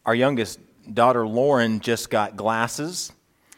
Our youngest daughter, Lauren, just got glasses.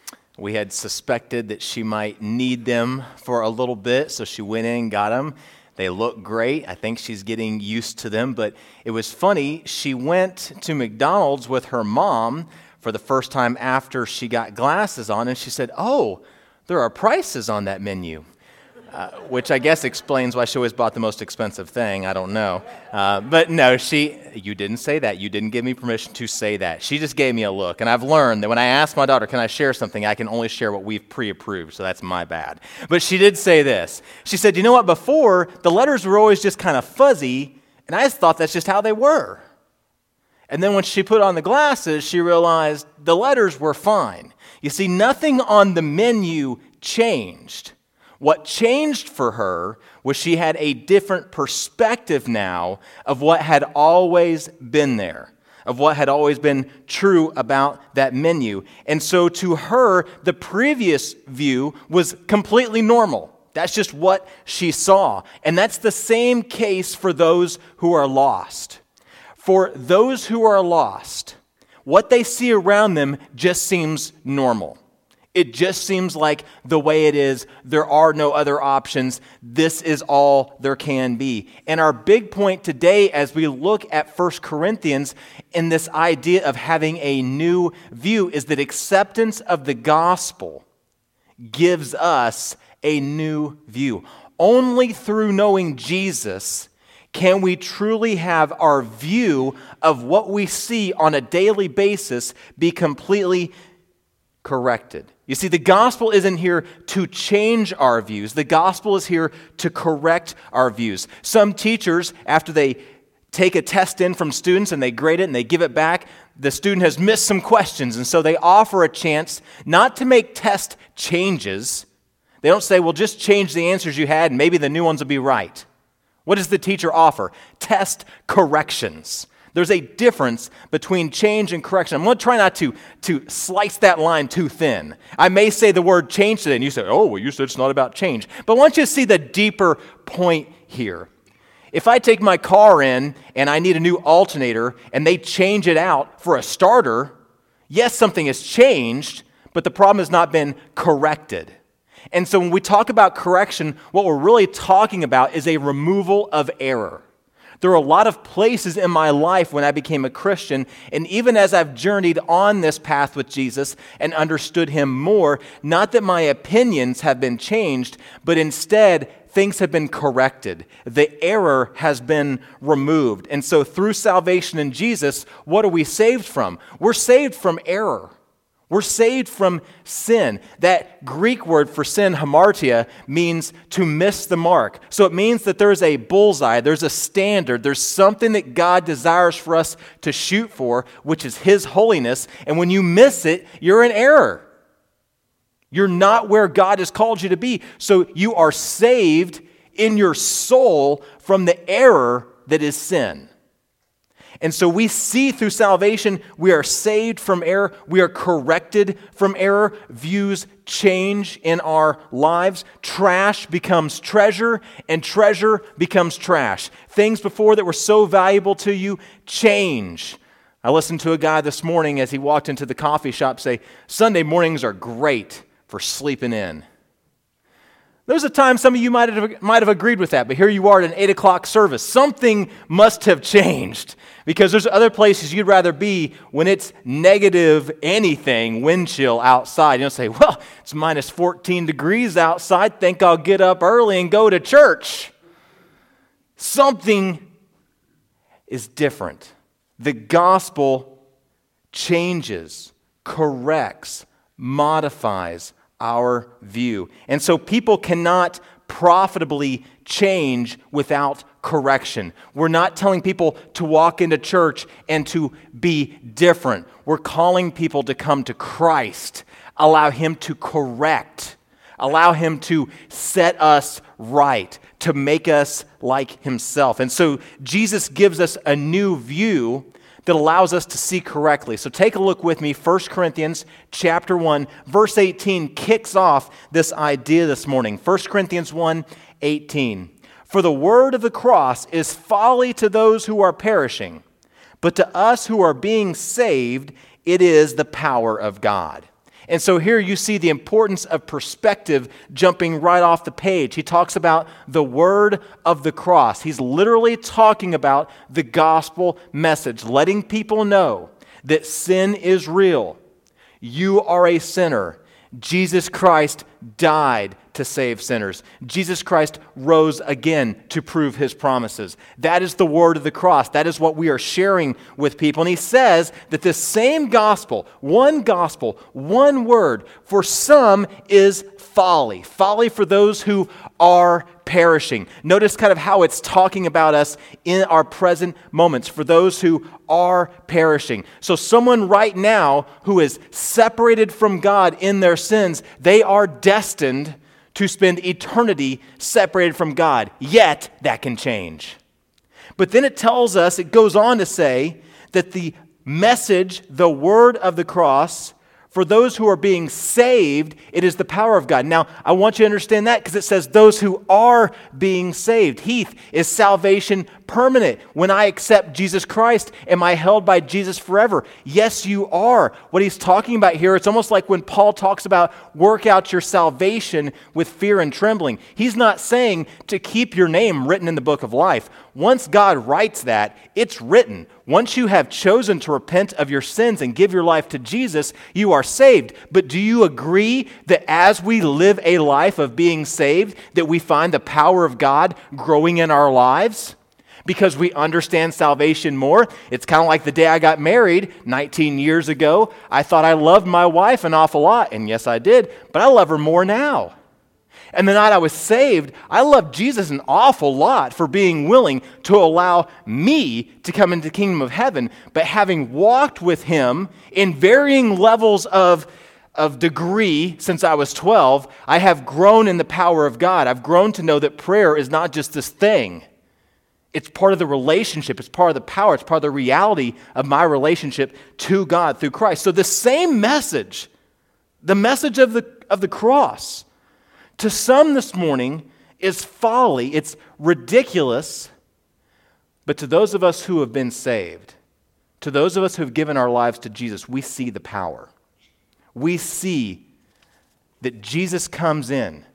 We had suspected that she might need them for a little bit, so she went in and got them. They look great. I think she's getting used to them, but it was funny. She went to McDonald's with her mom for the first time after she got glasses on, and she said, "Oh, there are prices on that menu." Which I guess explains why she always bought the most expensive thing. I don't know. But no, you didn't say that. You didn't give me permission to say that. She just gave me a look. And I've learned that when I ask my daughter, can I share something, I can only share what we've pre-approved. So that's my bad. But she did say this. She said, "You know what? Before, the letters were always just kind of fuzzy. And I just thought that's just how they were." And then when she put on the glasses, she realized the letters were fine. You see, nothing on the menu changed. What changed for her was she had a different perspective now of what had always been there, of what had always been true about that menu. And so to her, the previous view was completely normal. That's just what she saw. And that's the same case for those who are lost. For those who are lost, what they see around them just seems normal. It just seems like the way it is. There are no other options. This is all there can be. And our big point today as we look at 1 Corinthians in this idea of having a new view is that acceptance of the gospel gives us a new view. Only through knowing Jesus can we truly have our view of what we see on a daily basis be completely corrected. You see, the gospel isn't here to change our views. The gospel is here to correct our views. Some teachers, after they take a test in from students and they grade it and they give it back, the student has missed some questions, and so they offer a chance not to make test changes. They don't say, "Well, just change the answers you had and maybe the new ones will be right." What does the teacher offer? Test corrections. There's a difference between change and correction. I'm going to try not to slice that line too thin. I may say the word change today, and you say, "Oh, well, you said it's not about change." But I want you to see the deeper point here. If I take my car in and I need a new alternator and they change it out for a starter, yes, something has changed, but the problem has not been corrected. And so when we talk about correction, what we're really talking about is a removal of error. There are a lot of places in my life when I became a Christian, and even as I've journeyed on this path with Jesus and understood Him more, not that my opinions have been changed, but instead things have been corrected. The error has been removed. And so through salvation in Jesus, what are we saved from? We're saved from error. We're saved from sin. That Greek word for sin, hamartia, means to miss the mark. So it means that there's a bullseye, there's a standard, there's something that God desires for us to shoot for, which is His holiness. And when you miss it, you're in error. You're not where God has called you to be. So you are saved in your soul from the error that is sin. And so we see through salvation, we are saved from error. We are corrected from error. Views change in our lives. Trash becomes treasure, and treasure becomes trash. Things before that were so valuable to you change. I listened to a guy this morning as he walked into the coffee shop say, "Sunday mornings are great for sleeping in." There was a time some of you might have agreed with that, but here you are at an 8 o'clock service. Something must have changed because there's other places you'd rather be when it's negative anything, wind chill outside. You don't say, "Well, it's minus 14 degrees outside. Think I'll get up early and go to church." Something is different. The gospel changes, corrects, modifies our view. And so people cannot profitably change without correction. We're not telling people to walk into church and to be different. We're calling people to come to Christ, allow Him to correct, allow Him to set us right, to make us like Himself. And so Jesus gives us a new view that allows us to see correctly. So take a look with me. 1 Corinthians chapter 1, verse 18 kicks off this idea this morning. 1 Corinthians 1:18. "For the word of the cross is folly to those who are perishing, But to us who are being saved, it is the power of God. And so here you see the importance of perspective jumping right off the page. He talks about the word of the cross. He's literally talking about the gospel message, letting people know that sin is real. You are a sinner. Jesus Christ died to save sinners. Jesus Christ rose again to prove his promises. That is the word of the cross. That is what we are sharing with people. And he says that this same gospel, one word, for some is folly. Folly for those who are perishing. Notice kind of how it's talking about us in our present moments, for those who are perishing. So someone right now who is separated from God in their sins, they are destined to spend eternity separated from God. Yet, that can change. But then it tells us, it goes on to say, that the message, the word of the cross, for those who are being saved, it is the power of God. Now, I want you to understand that because it says those who are being saved. Heath, is salvation permanent? When I accept Jesus Christ, am I held by Jesus forever? Yes, you are. What he's talking about here, it's almost like when Paul talks about work out your salvation with fear and trembling. He's not saying to keep your name written in the book of life. Once God writes that, it's written. Once you have chosen to repent of your sins and give your life to Jesus, you are saved. But do you agree that as we live a life of being saved, that we find the power of God growing in our lives? Because we understand salvation more. It's kind of like the day I got married 19 years ago. I thought I loved my wife an awful lot, and yes, I did, but I love her more now. And the night I was saved, I loved Jesus an awful lot for being willing to allow me to come into the kingdom of heaven. But having walked with him in varying levels of degree since I was 12, I have grown in the power of God. I've grown to know that prayer is not just this thing. It's part of the relationship. It's part of the power. It's part of the reality of my relationship to God through Christ. So the same message, the message of the cross, to some this morning is folly, it's ridiculous, but to those of us who have been saved, to those of us who have given our lives to Jesus, we see the power. We see that Jesus comes in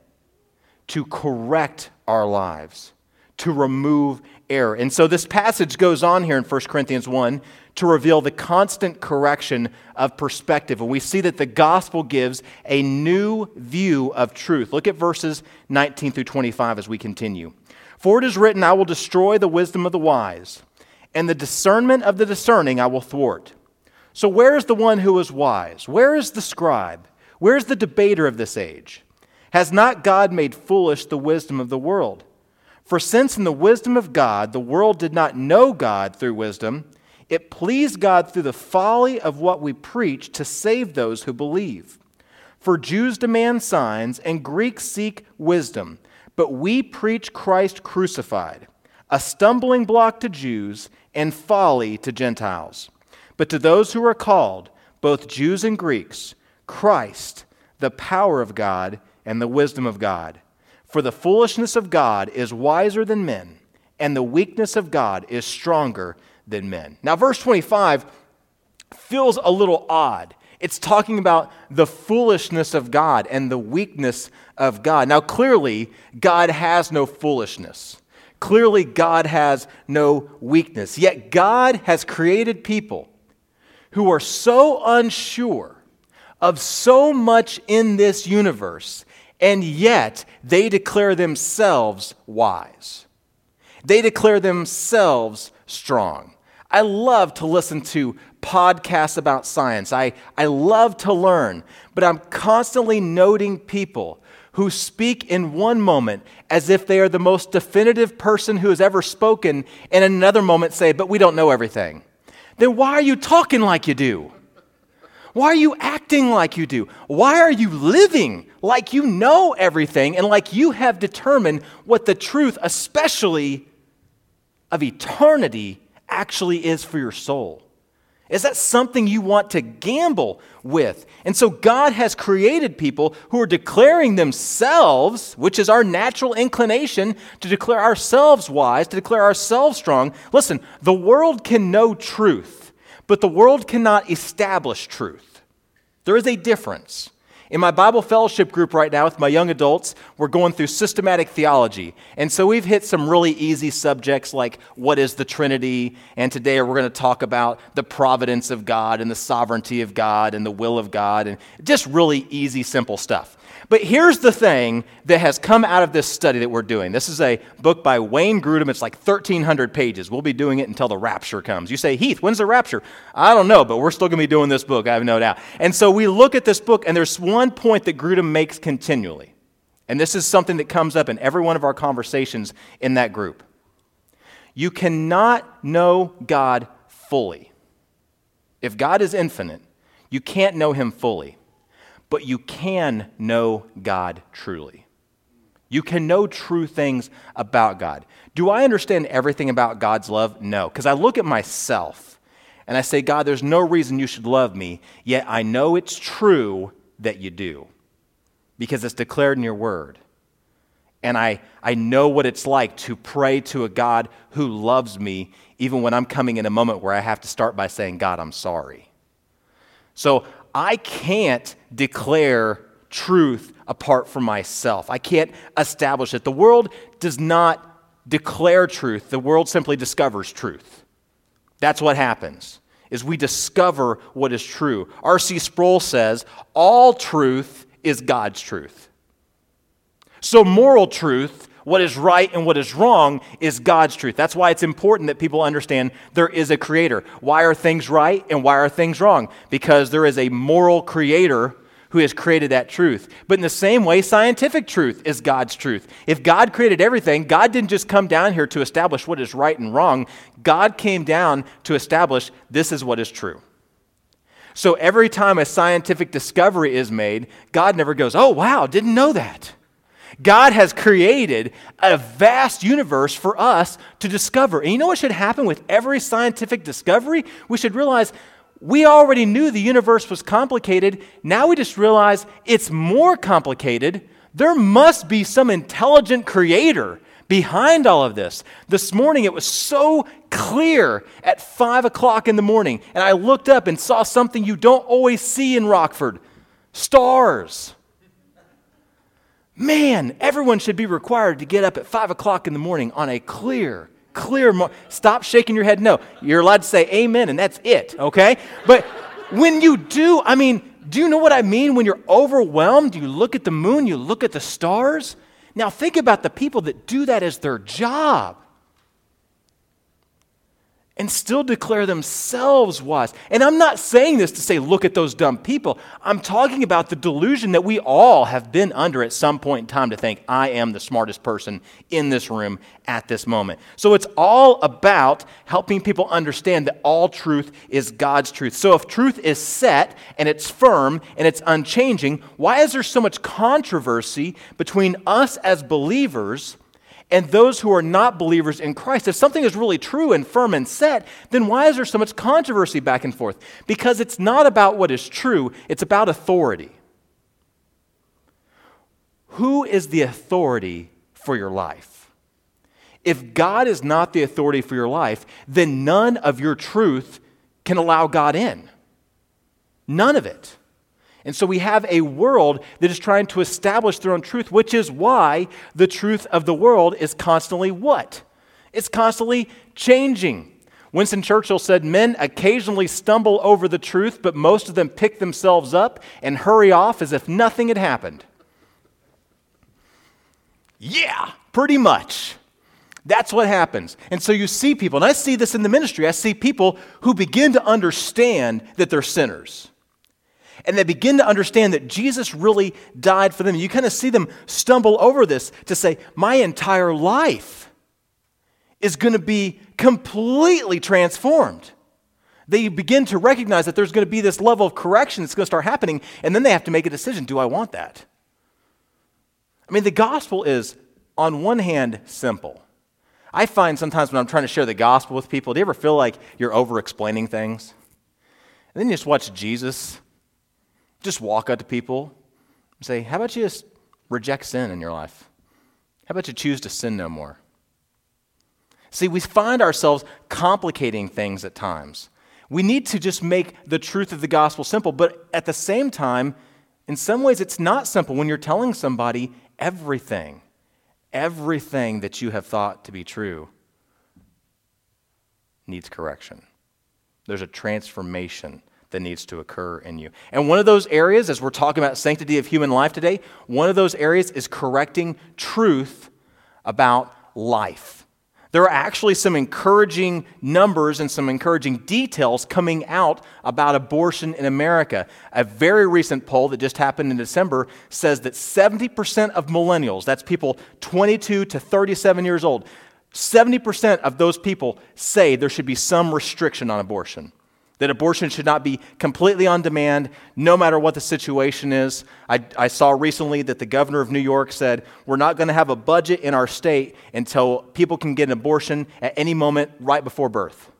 to correct our lives, to remove error. And so this passage goes on here in 1 Corinthians 1 to reveal the constant correction of perspective. And we see that the gospel gives a new view of truth. Look at verses 19 through 25 as we continue. For it is written, I will destroy the wisdom of the wise, and the discernment of the discerning I will thwart. So where is the one who is wise? Where is the scribe? Where is the debater of this age? Has not God made foolish the wisdom of the world? For since in the wisdom of God the world did not know God through wisdom, it pleased God through the folly of what we preach to save those who believe. For Jews demand signs and Greeks seek wisdom, but we preach Christ crucified, a stumbling block to Jews and folly to Gentiles. But to those who are called, both Jews and Greeks, Christ, the power of God and the wisdom of God. For the foolishness of God is wiser than men, and the weakness of God is stronger than men. Now, verse 25 feels a little odd. It's talking about the foolishness of God and the weakness of God. Now, clearly, God has no foolishness. Clearly, God has no weakness. Yet, God has created people who are so unsure of so much in this universe, and yet they declare themselves wise. They declare themselves strong. I love to listen to podcasts about science. I love to learn, but I'm constantly noting people who speak in one moment as if they are the most definitive person who has ever spoken, and in another moment say, but we don't know everything. Then why are you talking like you do? Why are you acting like you do? Why are you living like you know everything and like you have determined what the truth, especially of eternity, actually is for your soul? Is that something you want to gamble with? And so God has created people who are declaring themselves, which is our natural inclination to declare ourselves wise, to declare ourselves strong. Listen, the world can know truth, but the world cannot establish truth. There is a difference. In my Bible fellowship group right now with my young adults, we're going through systematic theology. And so we've hit some really easy subjects like what is the Trinity? And today we're going to talk about the providence of God and the sovereignty of God and the will of God and just really easy, simple stuff. But here's the thing that has come out of this study that we're doing. This is a book by Wayne Grudem. It's like 1,300 pages. We'll be doing it until the rapture comes. You say, Heath, when's the rapture? I don't know, but we're still going to be doing this book, I have no doubt. And so we look at this book, and there's one point that Grudem makes continually. And this is something that comes up in every one of our conversations in that group. You cannot know God fully. If God is infinite, you can't know him fully. But you can know God truly. You can know true things about God. Do I understand everything about God's love? No, because I look at myself and I say, God, there's no reason you should love me, yet I know it's true that you do because it's declared in your word. And I know what it's like to pray to a God who loves me even when I'm coming in a moment where I have to start by saying, God, I'm sorry. So I can't declare truth apart from myself. I can't establish it. The world does not declare truth. The world simply discovers truth. That's what happens, is we discover what is true. R.C. Sproul says, all truth is God's truth. So moral truth, what is right and what is wrong, is God's truth. That's why it's important that people understand there is a creator. Why are things right and why are things wrong? Because there is a moral creator who has created that truth. But in the same way, scientific truth is God's truth. If God created everything, God didn't just come down here to establish what is right and wrong. God came down to establish this is what is true. So every time a scientific discovery is made, God never goes, oh, wow, didn't know that. God has created a vast universe for us to discover. And you know what should happen with every scientific discovery? We should realize we already knew the universe was complicated. Now we just realize it's more complicated. There must be some intelligent creator behind all of this. This morning it was so clear at 5 o'clock in the morning, and I looked up and saw something you don't always see in Rockford. Stars. Man, everyone should be required to get up at 5 o'clock in the morning on a clear stop shaking your head. No, you're allowed to say amen, and that's it, okay? But when you do, do you know what I mean? When you're overwhelmed, you look at the moon, you look at the stars. Now think about the people that do that as their job and still declare themselves wise. And I'm not saying this to say, look at those dumb people. I'm talking about the delusion that we all have been under at some point in time to think, I am the smartest person in this room at this moment. So it's all about helping people understand that all truth is God's truth. So if truth is set and it's firm and it's unchanging, why is there so much controversy between us as believers and those who are not believers in Christ? If something is really true and firm and set, then why is there so much controversy back and forth? Because it's not about what is true, it's about authority. Who is the authority for your life? If God is not the authority for your life, then none of your truth can allow God in. None of it. And so we have a world that is trying to establish their own truth, which is why the truth of the world is constantly what? It's constantly changing. Winston Churchill said, men occasionally stumble over the truth, but most of them pick themselves up and hurry off as if nothing had happened. Yeah, pretty much. That's what happens. And so you see people, and I see this in the ministry, I see people who begin to understand that they're sinners. And they begin to understand that Jesus really died for them. You kind of see them stumble over this to say, my entire life is going to be completely transformed. They begin to recognize that there's going to be this level of correction that's going to start happening, and then they have to make a decision. Do I want that? The gospel is, on one hand, simple. I find sometimes when I'm trying to share the gospel with people, do you ever feel like you're over-explaining things? And then you just watch Jesus just walk up to people and say, how about you just reject sin in your life? How about you choose to sin no more? See, we find ourselves complicating things at times. We need to just make the truth of the gospel simple, but at the same time, in some ways it's not simple when you're telling somebody everything that you have thought to be true needs correction. There's a transformation that needs to occur in you. And one of those areas, as we're talking about sanctity of human life today, one of those areas is correcting truth about life. There are actually some encouraging numbers and some encouraging details coming out about abortion in America. A very recent poll that just happened in December says that 70% of millennials, that's people 22 to 37 years old, 70% of those people say there should be some restriction on abortion. That abortion should not be completely on demand, no matter what the situation is. I saw recently that the governor of New York said, we're not going to have a budget in our state until people can get an abortion at any moment right before birth.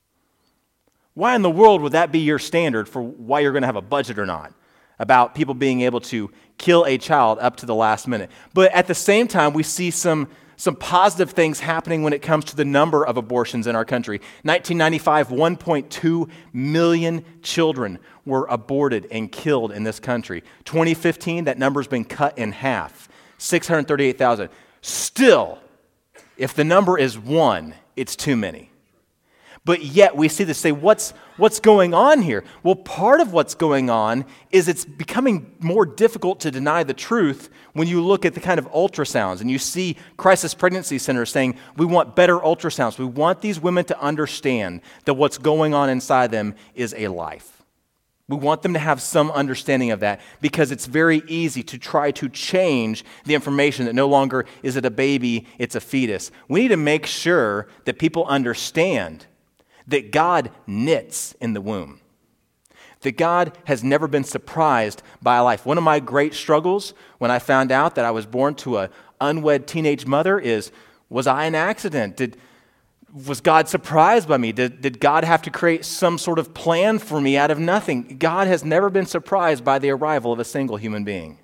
Why in the world would that be your standard for why you're going to have a budget or not? About people being able to kill a child up to the last minute. But at the same time, we see some positive things happening when it comes to the number of abortions in our country. 1995, 1.2 million children were aborted and killed in this country. 2015, that number's been cut in half, 638,000. Still, if the number is 1, it's too many. But yet we see this, say, what's going on here? Well, part of what's going on is it's becoming more difficult to deny the truth when you look at the kind of ultrasounds and you see crisis pregnancy centers saying, we want better ultrasounds. We want these women to understand that what's going on inside them is a life. We want them to have some understanding of that because it's very easy to try to change the information that no longer is it a baby, it's a fetus. We need to make sure that people understand that God knits in the womb, that God has never been surprised by a life. One of my great struggles when I found out that I was born to an unwed teenage mother is, was I an accident? Was God surprised by me? Did God have to create some sort of plan for me out of nothing? God has never been surprised by the arrival of a single human being.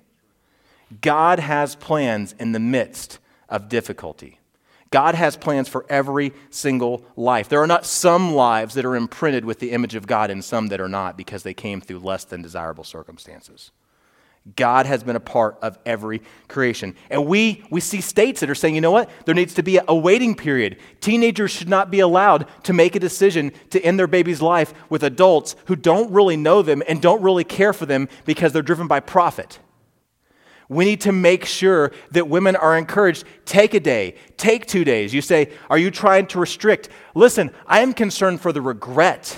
God has plans in the midst of difficulty. God has plans for every single life. There are not some lives that are imprinted with the image of God and some that are not because they came through less than desirable circumstances. God has been a part of every creation. And we see states that are saying, you know what? There needs to be a waiting period. Teenagers should not be allowed to make a decision to end their baby's life with adults who don't really know them and don't really care for them because they're driven by profit. We need to make sure that women are encouraged, take a day, take 2 days. You say, are you trying to restrict? Listen, I am concerned for the regret.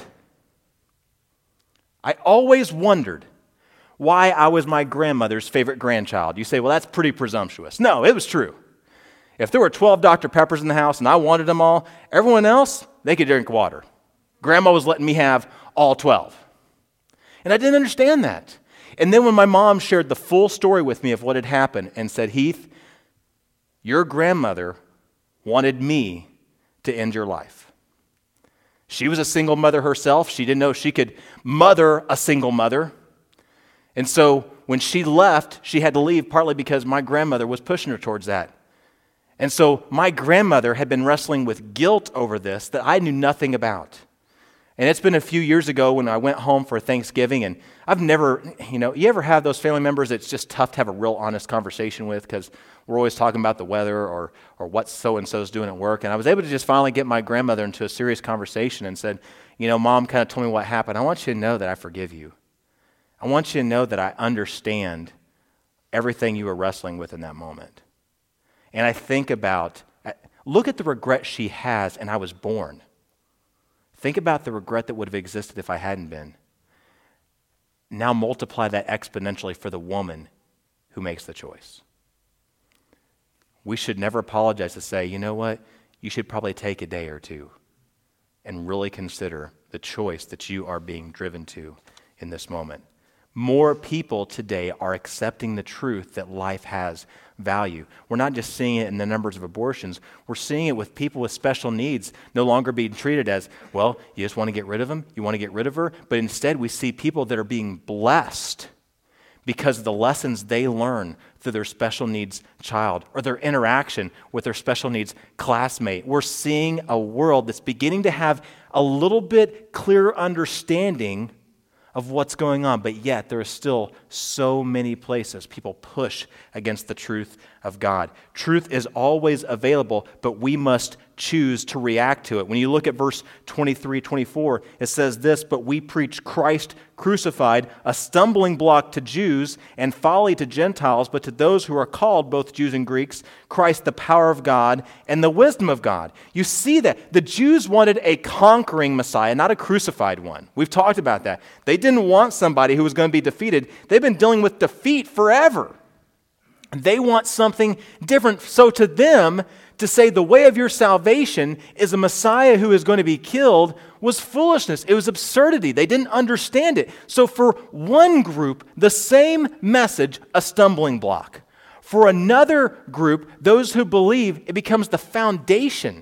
I always wondered why I was my grandmother's favorite grandchild. You say, well, that's pretty presumptuous. No, it was true. If there were 12 Dr. Peppers in the house and I wanted them all, everyone else, they could drink water. Grandma was letting me have all 12. And I didn't understand that. And then when my mom shared the full story with me of what had happened and said, Heath, your grandmother wanted me to end your life. She was a single mother herself. She didn't know she could mother a single mother. And so when she left, she had to leave partly because my grandmother was pushing her towards that. And so my grandmother had been wrestling with guilt over this that I knew nothing about. And it's been a few years ago when I went home for Thanksgiving, and I've never, you ever have those family members that's just tough to have a real honest conversation with because we're always talking about the weather or what so-and-so's doing at work. And I was able to just finally get my grandmother into a serious conversation and said, Mom kind of told me what happened. I want you to know that I forgive you. I want you to know that I understand everything you were wrestling with in that moment. And I think about, look at the regret she has, and I was born. Think about the regret that would have existed if I hadn't been. Now multiply that exponentially for the woman who makes the choice. We should never apologize to say, you know what, you should probably take a day or two and really consider the choice that you are being driven to in this moment. More people today are accepting the truth that life has value. We're not just seeing it in the numbers of abortions. We're seeing it with people with special needs no longer being treated as, well, you just want to get rid of them, you want to get rid of her. But instead, we see people that are being blessed because of the lessons they learn through their special needs child or their interaction with their special needs classmate. We're seeing a world that's beginning to have a little bit clearer understanding of what's going on, but yet there are still so many places people push against the truth of God. Truth is always available, but we must choose to react to it. When you look at verse 23, 24, it says this, "But we preach Christ crucified, a stumbling block to Jews and folly to Gentiles, but to those who are called, both Jews and Greeks, Christ the power of God and the wisdom of God." You see that the Jews wanted a conquering Messiah, not a crucified one. We've talked about that. They didn't want somebody who was going to be defeated. They've been dealing with defeat forever. They want something different. So to them, to say the way of your salvation is a Messiah who is going to be killed was foolishness. It was absurdity. They didn't understand it. So for one group, the same message, a stumbling block. For another group, those who believe, it becomes the foundation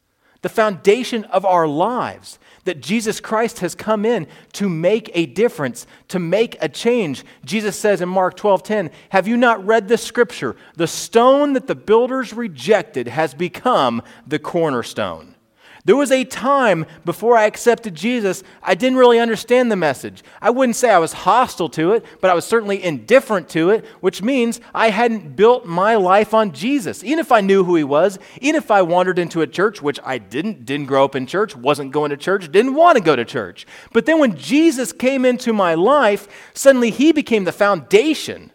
of our lives, that Jesus Christ has come in to make a difference, to make a change. Jesus says in Mark 12:10, "Have you not read this scripture? The stone that the builders rejected has become the cornerstone." There was a time before I accepted Jesus, I didn't really understand the message. I wouldn't say I was hostile to it, but I was certainly indifferent to it, which means I hadn't built my life on Jesus. Even if I knew who he was, even if I wandered into a church, which I didn't grow up in church, wasn't going to church, didn't want to go to church. But then when Jesus came into my life, suddenly he became the foundation.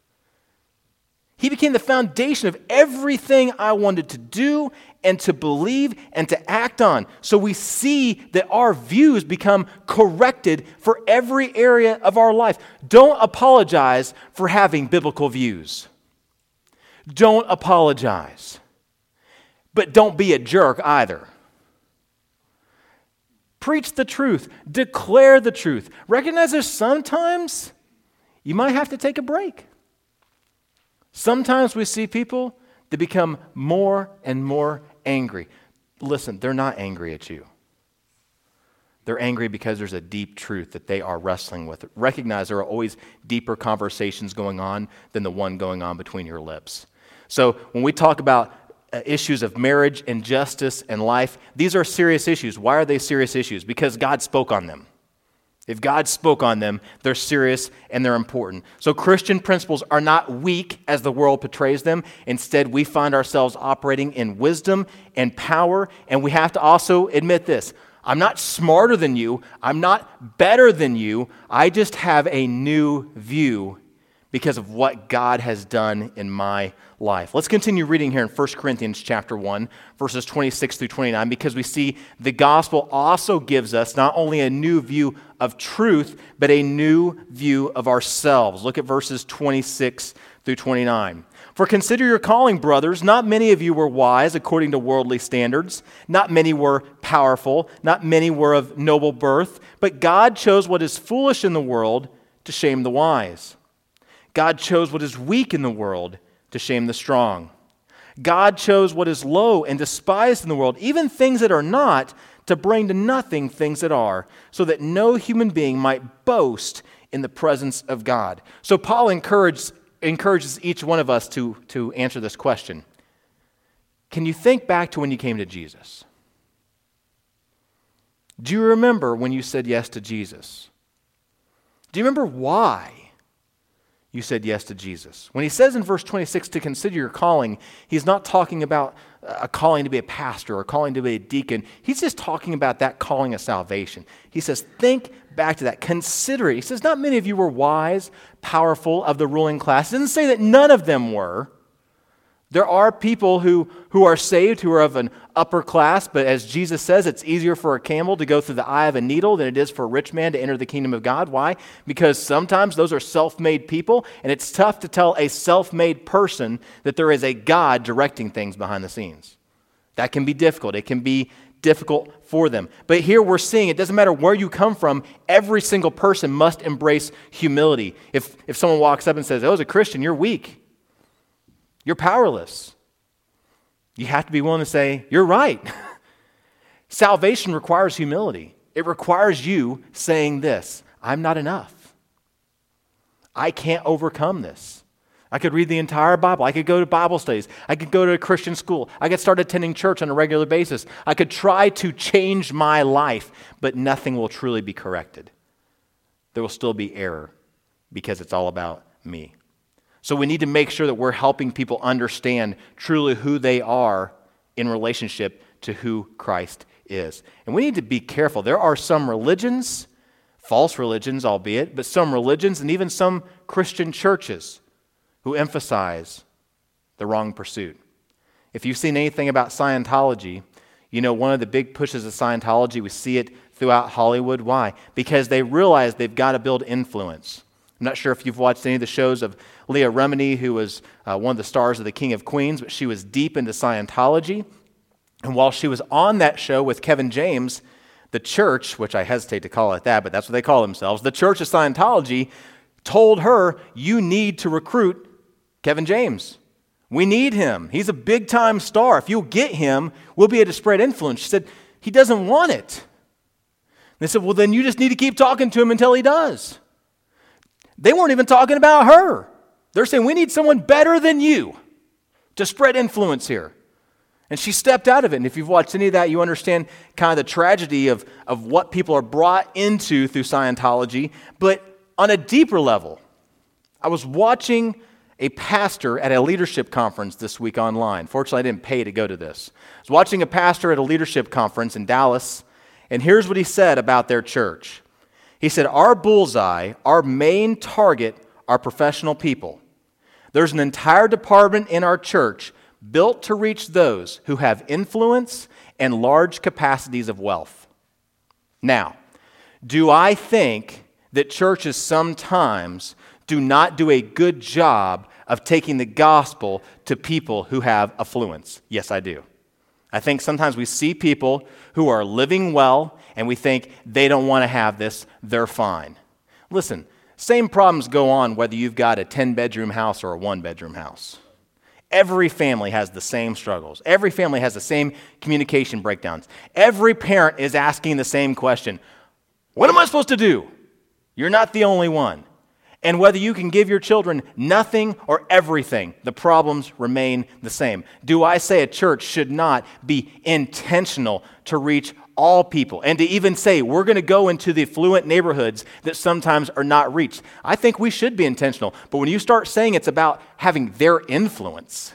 He became the foundation of everything I wanted to do and to believe and to act on. So we see that our views become corrected for every area of our life. Don't apologize for having biblical views. Don't apologize. But don't be a jerk either. Preach the truth. Declare the truth. Recognize that sometimes you might have to take a break. Sometimes we see people that become more and more angry. Listen, they're not angry at you. They're angry because there's a deep truth that they are wrestling with. Recognize there are always deeper conversations going on than the one going on between your lips. So when we talk about issues of marriage and justice and life, these are serious issues. Why are they serious issues? Because God spoke on them. If God spoke on them, they're serious and they're important. So Christian principles are not weak as the world portrays them. Instead, we find ourselves operating in wisdom and power, and we have to also admit this. I'm not smarter than you. I'm not better than you. I just have a new view because of what God has done in my life. Let's continue reading here in 1 Corinthians chapter 1, verses 26 through 29, because we see the gospel also gives us not only a new view of truth, but a new view of ourselves. Look at verses 26 through 29. "For consider your calling, brothers. Not many of you were wise according to worldly standards. Not many were powerful. Not many were of noble birth. But God chose what is foolish in the world to shame the wise. God chose what is weak in the world to shame the strong. God chose what is low and despised in the world, even things that are not, to bring to nothing things that are, so that no human being might boast in the presence of God." So Paul encourages each one of us to answer this question. Can you think back to when you came to Jesus? Do you remember when you said yes to Jesus? Do you remember why you said yes to Jesus? When he says in verse 26 to consider your calling, he's not talking about a calling to be a pastor or a calling to be a deacon. He's just talking about that calling of salvation. He says, think back to that. Consider it. He says, not many of you were wise, powerful, of the ruling class. He doesn't say that none of them were. There are people who are saved, who are of an upper class, but as Jesus says, it's easier for a camel to go through the eye of a needle than it is for a rich man to enter the kingdom of God. Why? Because sometimes those are self-made people, and it's tough to tell a self-made person that there is a God directing things behind the scenes. That can be difficult. It can be difficult for them. But here we're seeing it doesn't matter where you come from, every single person must embrace humility. If someone walks up and says, oh, as a Christian, you're weak, you're powerless, you have to be willing to say, you're right. Salvation requires humility. It requires you saying this, I'm not enough. I can't overcome this. I could read the entire Bible. I could go to Bible studies. I could go to a Christian school. I could start attending church on a regular basis. I could try to change my life, but nothing will truly be corrected. There will still be error because it's all about me. So we need to make sure that we're helping people understand truly who they are in relationship to who Christ is. And we need to be careful. There are some religions, false religions albeit, but some religions and even some Christian churches who emphasize the wrong pursuit. If you've seen anything about Scientology, you know one of the big pushes of Scientology, we see it throughout Hollywood. Why? Because they realize they've got to build influence. I'm not sure if you've watched any of the shows of Leah Remini, who was one of the stars of The King of Queens, but she was deep into Scientology. And while she was on that show with Kevin James, the church, which I hesitate to call it that, but that's what they call themselves, the Church of Scientology told her, you need to recruit Kevin James. We need him. He's a big-time star. If you'll get him, we'll be able to spread influence. She said, he doesn't want it. They said, well, then you just need to keep talking to him until he does. They weren't even talking about her. They're saying, we need someone better than you to spread influence here. And she stepped out of it. And if you've watched any of that, you understand kind of the tragedy of what people are brought into through Scientology. But on a deeper level, I was watching a pastor at a leadership conference this week online. Fortunately, I didn't pay to go to this. I was watching a pastor at a leadership conference in Dallas, and here's what he said about their church. He said, our bullseye, our main target are professional people. There's an entire department in our church built to reach those who have influence and large capacities of wealth. Now, do I think that churches sometimes do not do a good job of taking the gospel to people who have affluence? Yes, I do. I think sometimes we see people who are living well and we think they don't want to have this, they're fine. Listen, same problems go on whether you've got a 10-bedroom house or a 1-bedroom house. Every family has the same struggles. Every family has the same communication breakdowns. Every parent is asking the same question, what am I supposed to do? You're not the only one. And whether you can give your children nothing or everything, the problems remain the same. Do I say a church should not be intentional to reach all people and to even say we're going to go into the affluent neighborhoods that sometimes are not reached? I think we should be intentional. But when you start saying it's about having their influence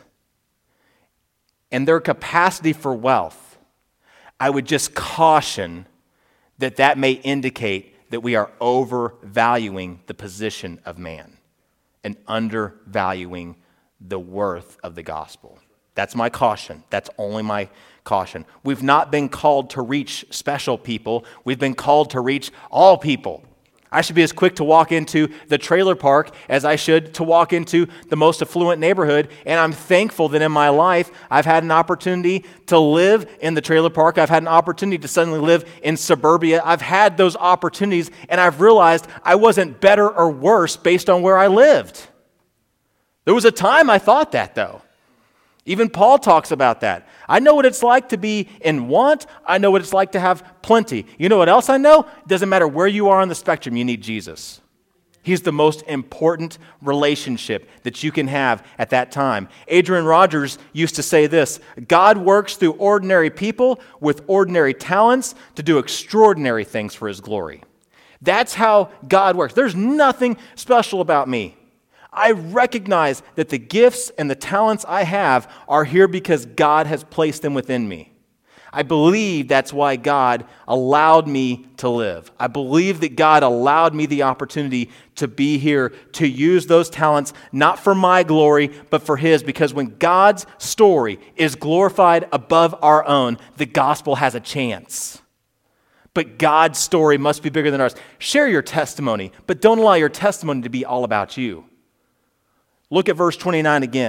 and their capacity for wealth, I would just caution that may indicate that we are overvaluing the position of man and undervaluing the worth of the gospel. That's my caution. That's only my caution. We've not been called to reach special people. We've been called to reach all people. I should be as quick to walk into the trailer park as I should to walk into the most affluent neighborhood. And I'm thankful that in my life, I've had an opportunity to live in the trailer park. I've had an opportunity to suddenly live in suburbia. I've had those opportunities, and I've realized I wasn't better or worse based on where I lived. There was a time I thought that, though. Even Paul talks about that. I know what it's like to be in want. I know what it's like to have plenty. You know what else I know? It doesn't matter where you are on the spectrum, you need Jesus. He's the most important relationship that you can have at that time. Adrian Rogers used to say this, God works through ordinary people with ordinary talents to do extraordinary things for His glory. That's how God works. There's nothing special about me. I recognize that the gifts and the talents I have are here because God has placed them within me. I believe that's why God allowed me to live. I believe that God allowed me the opportunity to be here, to use those talents, not for my glory, but for His, because when God's story is glorified above our own, the gospel has a chance. But God's story must be bigger than ours. Share your testimony, but don't allow your testimony to be all about you. Look at verse 29 again.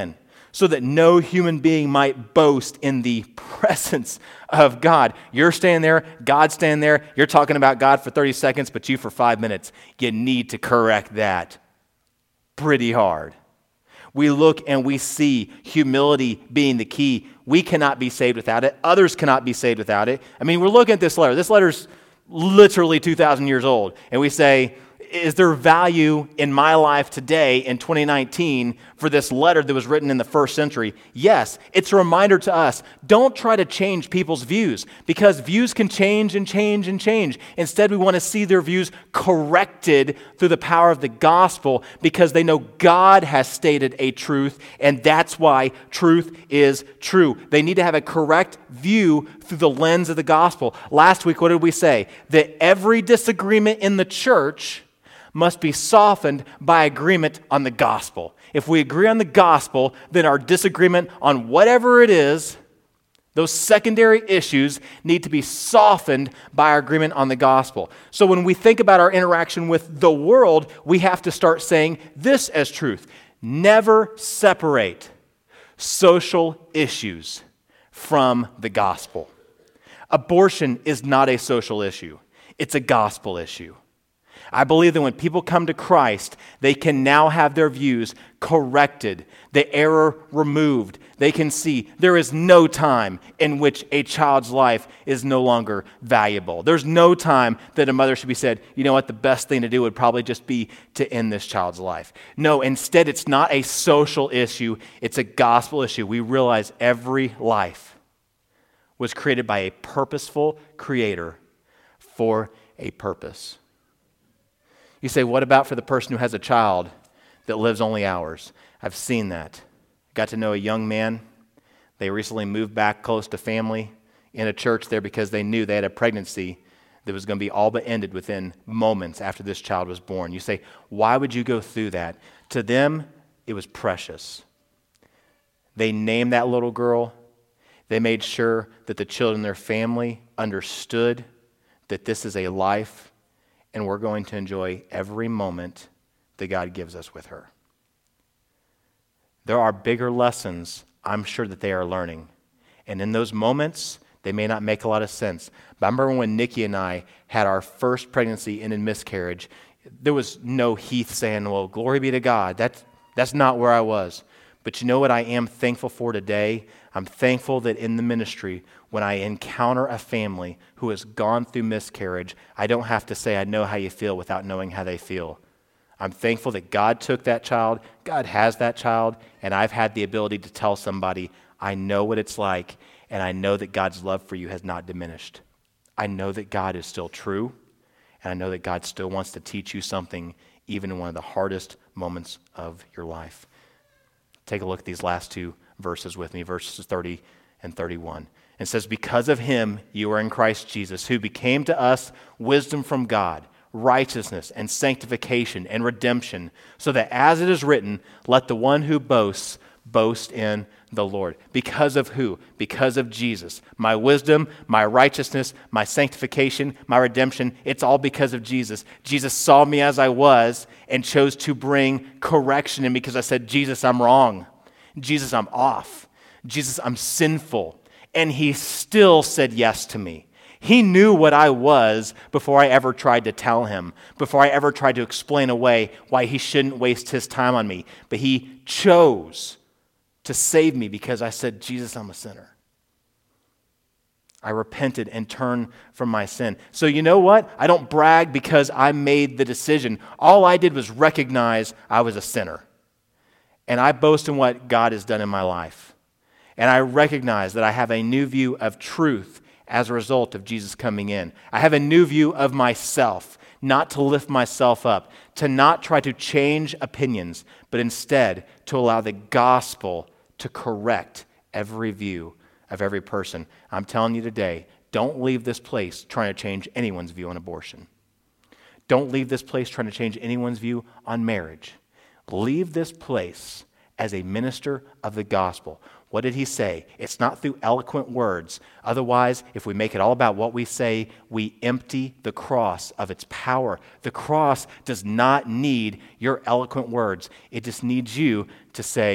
so that no human being might boast in the presence of God. You're standing there, God's standing there, you're talking about God for 30 seconds, but you for 5 minutes. You need to correct that pretty hard. We look and we see humility being the key. We cannot be saved without it. Others cannot be saved without it. I mean, we're looking at this letter. This letter's literally 2,000 years old. And we say, is there value in my life today in 2019 for this letter that was written in the first century? Yes, it's a reminder to us. Don't try to change people's views, because views can change and change and change. Instead, we want to see their views corrected through the power of the gospel, because they know God has stated a truth, and that's why truth is true. They need to have a correct view through the lens of the gospel. Last week, what did we say? That every disagreement in the church must be softened by agreement on the gospel. If we agree on the gospel, then our disagreement on whatever it is, those secondary issues, need to be softened by our agreement on the gospel. So when we think about our interaction with the world, we have to start saying this as truth. Never separate social issues from the gospel. Abortion is not a social issue. It's a gospel issue. I believe that when people come to Christ, they can now have their views corrected, the error removed. They can see there is no time in which a child's life is no longer valuable. There's no time that a mother should be said, you know what, the best thing to do would probably just be to end this child's life. No, instead, it's not a social issue. It's a gospel issue. We realize every life was created by a purposeful creator for a purpose. You say, what about for the person who has a child that lives only hours? I've seen that. Got to know a young man. They recently moved back close to family in a church there because they knew they had a pregnancy that was going to be all but ended within moments after this child was born. You say, why would you go through that? To them, it was precious. They named that little girl. They made sure that the children in their family understood that this is a life, and we're going to enjoy every moment that God gives us with her. There are bigger lessons I'm sure that they are learning. And in those moments, they may not make a lot of sense. But I remember when Nikki and I had our first pregnancy and in miscarriage, there was no Heath saying, well, glory be to God. That's not where I was. But you know what I am thankful for today? I'm thankful that in the ministry, when I encounter a family who has gone through miscarriage, I don't have to say, I know how you feel without knowing how they feel. I'm thankful that God took that child, God has that child, and I've had the ability to tell somebody, I know what it's like, and I know that God's love for you has not diminished. I know that God is still true, and I know that God still wants to teach you something, even in one of the hardest moments of your life. Take a look at these last two verses with me, verses 30 and 31. It says, because of him you are in Christ Jesus, who became to us wisdom from God, righteousness and sanctification and redemption, so that as it is written, let the one who boasts boast in the Lord. Because of who? Because of Jesus. My wisdom, my righteousness, my sanctification, my redemption, it's all because of Jesus. Jesus saw me as I was and chose to bring correction in me because I said, Jesus, I'm wrong. Jesus, I'm off. Jesus, I'm sinful. And he still said yes to me. He knew what I was before I ever tried to tell him, before I ever tried to explain away why he shouldn't waste his time on me. But he chose to save me because I said, Jesus, I'm a sinner. I repented and turned from my sin. So you know what? I don't brag because I made the decision. All I did was recognize I was a sinner. And I boast in what God has done in my life. And I recognize that I have a new view of truth as a result of Jesus coming in. I have a new view of myself, not to lift myself up, to not try to change opinions, but instead to allow the gospel to correct every view of every person. I'm telling you today, don't leave this place trying to change anyone's view on abortion. Don't leave this place trying to change anyone's view on marriage. Leave this place as a minister of the gospel. What did he say? It's not through eloquent words. Otherwise, if we make it all about what we say, we empty the cross of its power. The cross does not need your eloquent words. It just needs you to say,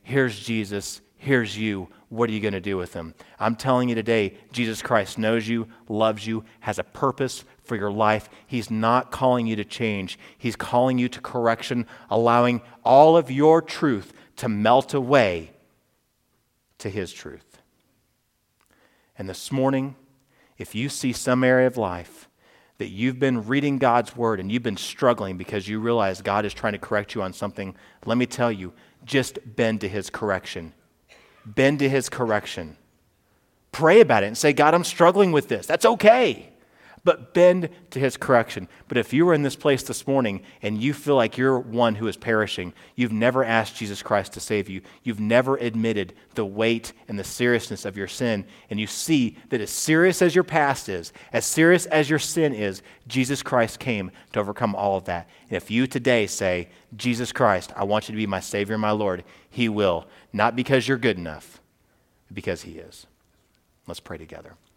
Here's Jesus. Here's you. What are you going to do with him? I'm telling you today, Jesus Christ knows you, loves you, has a purpose for your life. He's not calling you to change. He's calling you to correction, allowing all of your truth to melt away to his truth. And this morning, if you see some area of life that you've been reading God's word and you've been struggling because you realize God is trying to correct you on something, let me tell you, just bend to his correction. Bend to his correction. Pray about it and say, God, I'm struggling with this. That's okay. But bend to his correction. But if you were in this place this morning and you feel like you're one who is perishing, you've never asked Jesus Christ to save you, you've never admitted the weight and the seriousness of your sin, and you see that as serious as your past is, as serious as your sin is, Jesus Christ came to overcome all of that. And if you today say, Jesus Christ, I want you to be my Savior and my Lord, he will. Not because you're good enough, but because he is. Let's pray together.